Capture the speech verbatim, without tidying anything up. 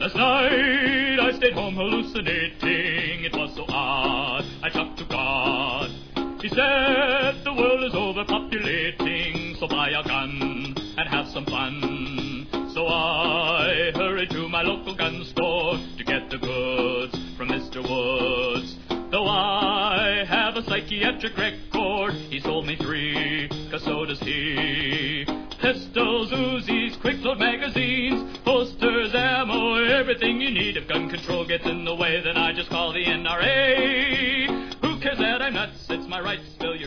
Last night I stayed home hallucinating. It was so odd. I talked to God. He said the world is overpopulating, so buy a gun and have some fun. So I hurried to my local gun store to get the goods from Mister Woods. Though I have a psychiatric record, he sold me three, 'cause so does he. Pistols, Uzis, quick-load magazines, posters, ammo, everything you need. If gun control gets in the way, then I just call the N R A. Who cares that I'm nuts? It's my right, still